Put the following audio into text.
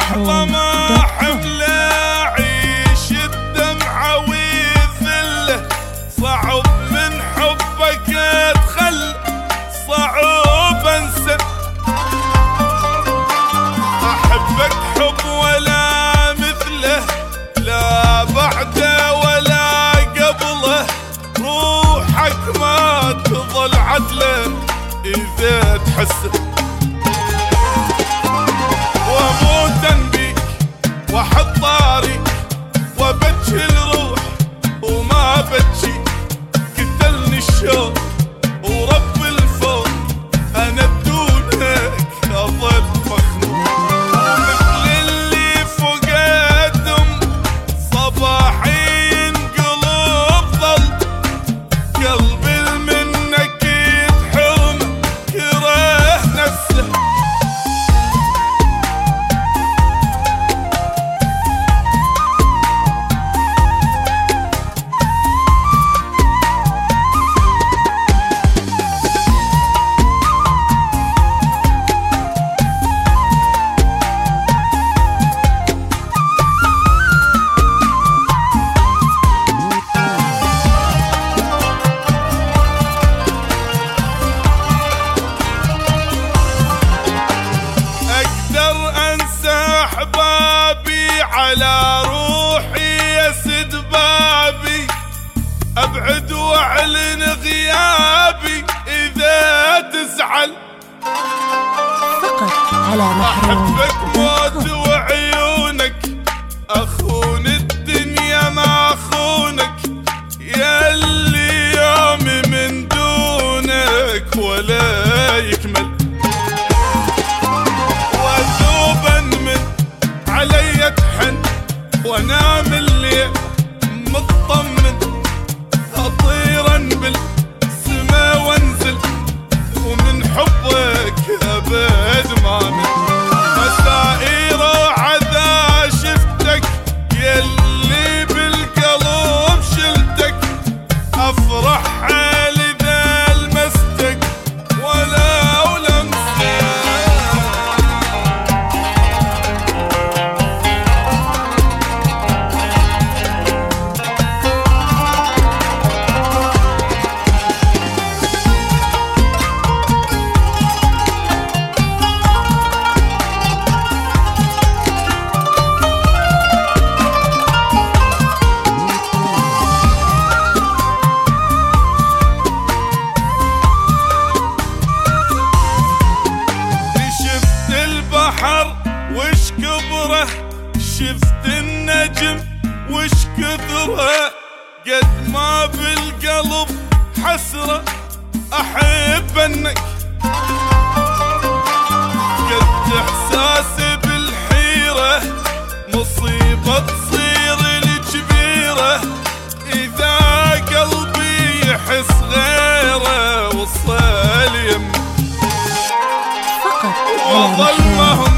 لحظة ما حمله عيش الدمعة ويذله، صعب من حبك ادخل صعب انسى. احبك حب ولا مثله، لا بعده ولا قبله، روحك ما تظل عدله اذا تحسه. واموتا بيك واحط طاري وابجي الروح وما بجي، قتلني الشوق ورب الفوق انا بدونك اظل مخنوق. ومثل اللي فقدهم صباحين قلوب ظل، قلبي منك يتحرم كره نفسه. على روحي يسد بابي، ابعد واعلن غيابي اذا تزعل. فقط على محروم. احبك موت وعيونك، اخون الدنيا ما اخونك، يا اللي يومي من دونك ولا يكمل. وذوبا من علي تحن وانام الليل مطمن، اطيرا بالسما وانزل ومن حبك ابد ما من. مسائر عذا شفتك يلي بالقلب شلتك، افرح حالي ذا لمستك ولو لمسك. وش كبره شفت النجم وش كثره، قد ما بالقلب حسرة أحبنك، قد إحساسي بالحيرة مصيبة تصير الكبيرة، إذا قلبي يحس غيره وصل يمه. فقط وظل